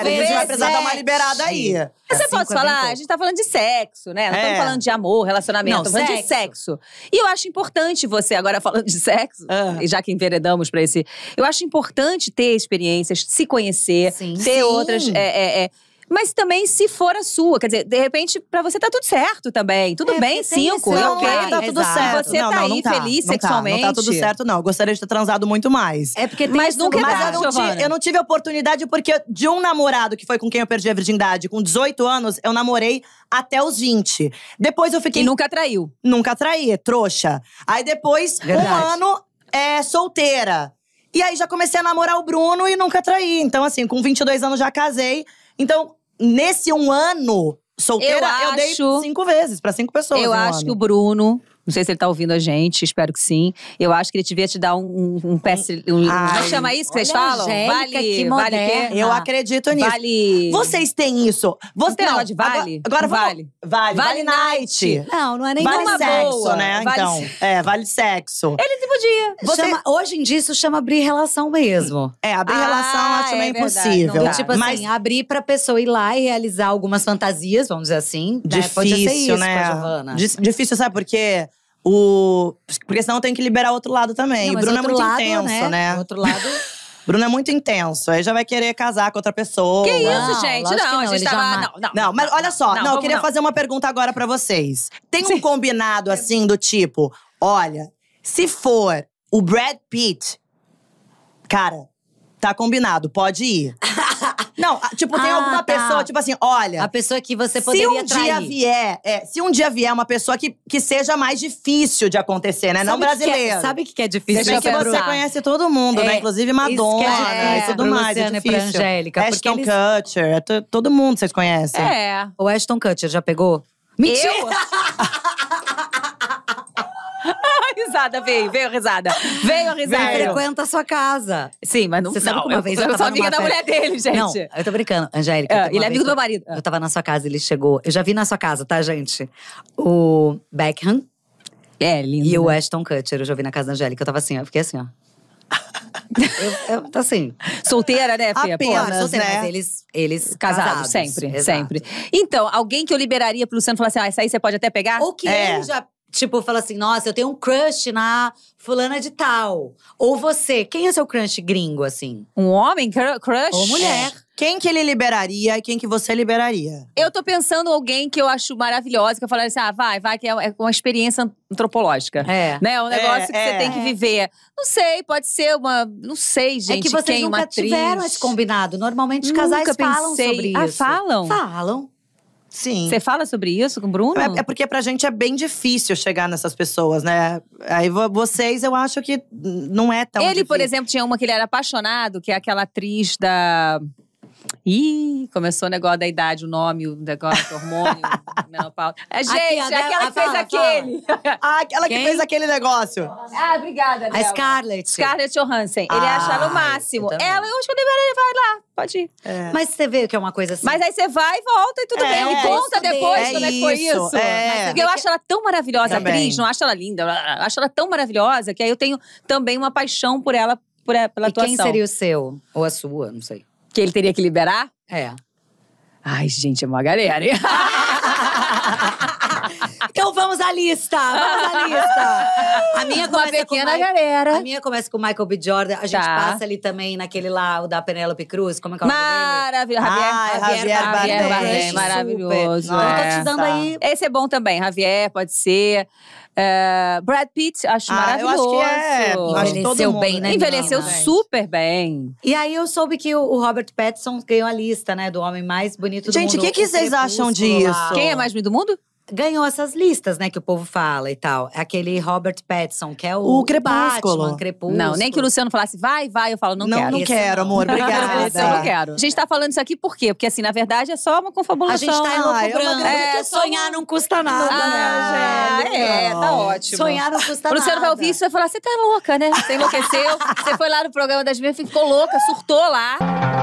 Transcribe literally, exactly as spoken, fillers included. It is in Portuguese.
Às vezes vai precisar dar uma sete. liberada aí. Mas eu Cinco posso é bem falar? pouco. A gente tá falando de sexo, né? Não É. estamos falando de amor, relacionamento. Não, Estamos falando de sexo. sexo. E eu acho importante você, agora falando de sexo, Ah. e já que enveredamos pra esse… Eu acho importante ter experiências, se conhecer, Sim. ter Sim. outras… é, é, é, mas também se for a sua. Quer dizer, de repente, pra você tá tudo certo também. Tudo É, bem, porque tem cinco, esse é Não, ok. não tá tudo Exato. certo. Você não, tá não, aí não tá, feliz não tá, sexualmente. Não tá tudo certo, não. Eu gostaria de ter transado muito mais. É porque tem Mas esse nunca é lugar. Mas eu não, Giovana. ti- eu não tive oportunidade porque de um namorado que foi com quem eu perdi a virgindade com dezoito anos, eu namorei até os vinte. Depois eu fiquei… E nunca traiu. Nunca traí, trouxa. Aí depois, Verdade. um ano é, solteira. E aí já comecei a namorar o Bruno e nunca traí. Então assim, com vinte e dois anos já casei. Então, nesse um ano solteira, Eu eu, dei acho- cinco vezes pra cinco pessoas. Eu em um acho ano. que o Bruno… Não sei se ele tá ouvindo a gente, espero que sim. Eu acho que ele devia te dar um, um, um passe… Um, um, como é Ai, que chama isso que vocês olha a falam? Angélica, Vale… que vale moderna. quê? Eu acredito nisso. Vale… Vocês têm isso? Você tem negócio de vale? Agora, agora Um vamos- vale. Vale. Vale Vale night. Não, não é nem Vale uma sexo, boa. né? Vale Então, se- é, vale sexo. Ele te podia. Você- Chama- hoje em dia isso chama abrir relação mesmo. É, abrir Ah, relação eu acho é meio verdade. impossível. Do Tá. tipo assim, Mas abrir pra pessoa ir lá e realizar algumas fantasias, vamos dizer assim. né? difícil, Pode ser isso né? com a Giovana. Dis- Difícil, sabe por quê? O… Porque senão tem que liberar outro lado também. Não, o mas Bruno é outro muito lado, intenso, né? O outro lado… Bruno é muito intenso. Aí já vai querer casar com outra pessoa. Que isso, Não, gente? lógico que Não, a não, gente ele tava… jamais- Não, não. Não, mas olha só. Não, eu vamos queria fazer uma pergunta agora pra vocês. Tem um combinado, assim, do tipo… Olha, se for o Brad Pitt… Cara, tá combinado, pode ir. Não, tipo, tem Ah, alguma tá. pessoa, tipo assim, olha… A pessoa que você Se poderia um dia trair. vier, é, se um dia vier uma pessoa que, que seja mais difícil de acontecer, né? Não Sabe o que que é- brasileiro. Sabe o que que é difícil? Se bem Deixa que eu você pensar. conhece todo mundo, É, né? Inclusive isso Madonna que é e difícil tudo pro mais. Luciano É e pra difícil. Angélica, porque Ashton eles- Kutcher, é to- todo mundo vocês conhecem. É. O Ashton Kutcher já pegou? Mentira! Eu? A risada veio, veio a risada. Veio a risada. Ele frequenta a sua casa. Sim, mas não… Você sabe não, que uma eu, vez eu, eu sou tava amiga numa da mulher festa- dele, gente. Não, eu tô brincando. Angélica. É, teve ele uma é amigo vez do meu que marido. Eu tava na sua casa, ele chegou. Eu já vi na sua casa, tá, gente? O Beckham É, lindo. e o né? Ashton Kutcher. Eu já vi na casa da Angélica. Eu tava assim, ó. Eu fiquei assim, ó. eu, eu, tá assim. Solteira, né, Fia? Pô, Apenas. Não, solteira, né? mas eles, eles casados, casados. sempre, Exato. sempre. Então, alguém que eu liberaria pro Luciano falar assim: ah, essa aí você pode até pegar? Ou que É. ele já, tipo, fala assim, nossa, eu tenho um crush na fulana de tal. Ou você, quem é seu crush gringo, assim? Um homem, cru- crush? Ou mulher. Quem que ele liberaria e quem que você liberaria? Eu tô pensando em alguém que eu acho maravilhosa, que eu falaria assim: ah, vai, vai, que é é uma experiência antropológica. É. Né? Um negócio que é. você tem que viver. Não sei, pode ser uma… Não sei, gente, é que vocês quem, nunca uma atriz. tiveram esse combinado. Normalmente os casais Nunca falam pensei. sobre Ah, isso. falam? Falam. Sim. Você fala sobre isso com o Bruno? É, é porque pra gente é bem difícil chegar nessas pessoas, né? Aí vo- vocês, eu acho que não é tão Ele, difícil. por exemplo, tinha uma que ele era apaixonado, que é aquela atriz da… Ih, começou o negócio da idade, o nome, o negócio, o hormônio, menopausa. É, gente, Aqui, a aquela dela- que fez fala, aquele. Ah, aquela que Quem? fez aquele negócio. Ah, obrigada, A Débora. Scarlett. Scarlett Johansson. Ele Ah, acha ela o eu máximo. também. Ela, eu acho que eu liberaria, vai lá, pode ir. É. Mas você vê que é uma coisa assim. Mas aí você vai e volta e tudo É, bem. Me é conta isso depois dele. como é que foi isso, isso. é. Porque eu acho ela tão maravilhosa, Também. atriz, não acho ela linda. Eu acho ela tão maravilhosa que aí eu tenho também uma paixão por ela, por, pela E atuação. quem seria o seu? Ou a sua, não sei. Que ele teria que liberar? É. Ai, gente, é uma galera. hein? Então vamos à lista! Vamos à lista! A minha Uma começa pequena com o Mi- galera. A minha começa com o Michael B. Jordan. A gente Tá. passa ali também naquele lá, o da Penélope Cruz. Como é que é o nome dele? Maravilhoso. Ah, Javier, Javier Javier Bardem. Bardem, Super. maravilhoso. Não, eu tô é. te dando aí… Esse é bom também, Javier, pode ser. É, Brad Pitt, acho Ah, eu maravilhoso. acho que é. Acho que todo Envelheceu mundo, bem, né, Envelheceu menina? super bem. E aí eu soube que o, o Robert Pattinson ganhou a lista, né? Do homem mais bonito do Gente, mundo. o que que vocês acham Crepúsculo lá. disso? Quem é mais bonito do mundo? Ganhou essas listas, né? Que o povo fala e tal. É aquele Robert Pattinson, que é o… O Crepúsculo. Batman, Crepúsculo. Não, nem que o Luciano falasse, vai, vai. Eu falo, não, Não, quero. não Esse quero, não. amor. Eu Obrigada. não quero. A gente tá falando isso aqui por quê? Porque, assim, na verdade, é só uma confabulação. A gente tá Ah, é uma louco grande- porque É, só sonhar não custa nada, Ah, né, Angélica? é, tá ótimo. Sonhar não custa O nada. Luciano vai ouvir isso e vai falar, você tá louca, né? Você enlouqueceu. Você foi lá no programa das minhas, ficou louca, surtou lá.